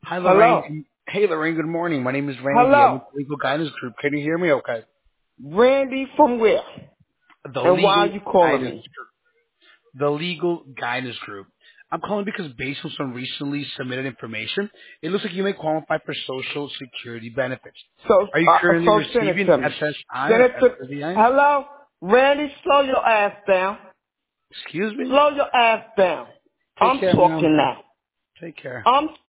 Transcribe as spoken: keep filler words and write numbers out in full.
Hi, Hello. Lorraine. Hey, Lorraine. Good morning. My name is Randy. I'm with Hello. the Legal Guidance Group. Can you hear me? Okay. Randy from where? The And why are Legal you calling Guidance me? Group. The Legal Guidance Group. I'm calling because based on some recently submitted information, it looks like you may qualify for Social Security benefits. So, Are you uh, currently so send it receiving to me. S S I Send or it to, S S D I? hello? Randy, slow your ass down. Excuse me. Slow your ass down. Take I'm care, ma'am. talking now. Take care. I'm